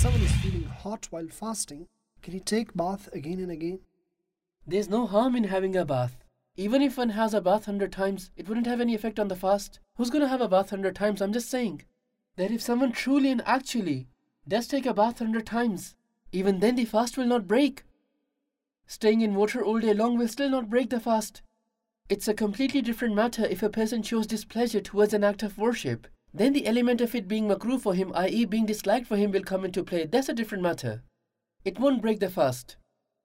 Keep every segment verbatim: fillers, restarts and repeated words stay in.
someone is feeling hot while fasting, can he take bath again and again? There's no harm in having a bath. Even if one has a bath hundred times, it wouldn't have any effect on the fast. Who's going to have a bath hundred times? I'm just saying that if someone truly and actually does take a bath hundred times, even then the fast will not break. Staying in water all day long will still not break the fast. It's a completely different matter if a person shows displeasure towards an act of worship. Then the element of it being makruh for him, that is being disliked for him, will come into play. That's a different matter. It won't break the fast.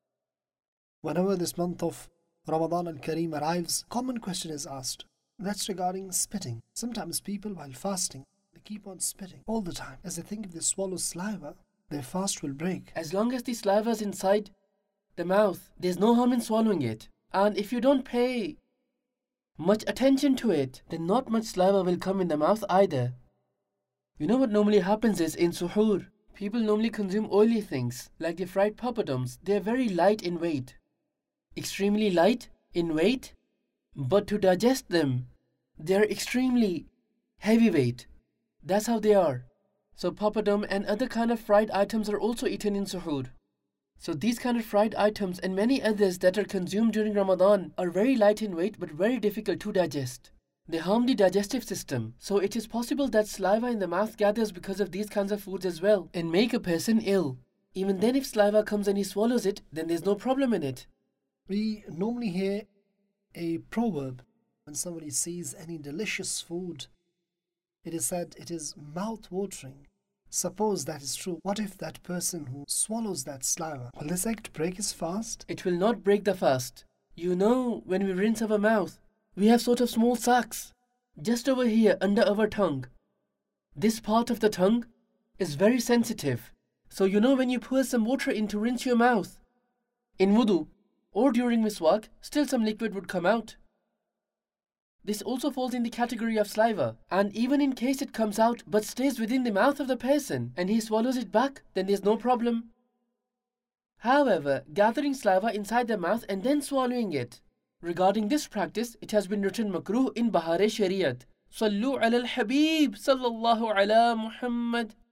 Whenever this month of Ramadan al-Kareem arrives, a common question is asked. That's regarding spitting. Sometimes people, while fasting, they keep on spitting all the time, as they think if they swallow saliva, their fast will break. As long as the saliva is inside the mouth, there's no harm in swallowing it. And if you don't pay much attention to it, then not much saliva will come in the mouth either. You know what normally happens is in suhoor, people normally consume oily things like the fried papadums. They're very light in weight, extremely light in weight, but to digest them, they're extremely heavyweight. That's how they are. So papadum and other kind of fried items are also eaten in suhoor. So these kind of fried items and many others that are consumed during Ramadan are very light in weight but very difficult to digest. They harm the digestive system. So it is possible that saliva in the mouth gathers because of these kinds of foods as well and make a person ill. Even then, if saliva comes and he swallows it, then there's no problem in it. We normally hear a proverb when somebody sees any delicious food. It is said it is mouth-watering. Suppose that is true. What if that person who swallows that saliva, will this act break his fast? It will not break the fast. You know, when we rinse our mouth, we have sort of small sacs just over here under our tongue. This part of the tongue is very sensitive. So you know when you pour some water in to rinse your mouth, in wudu or during miswak, still some liquid would come out. This also falls in the category of saliva, and even in case it comes out but stays within the mouth of the person and he swallows it back, then there's no problem. However, gathering saliva inside the mouth and then swallowing it, regarding this practice, it has been written makruh in Bahar-e Shariat. Sallu ala al-Habib sallallahu ala Muhammad.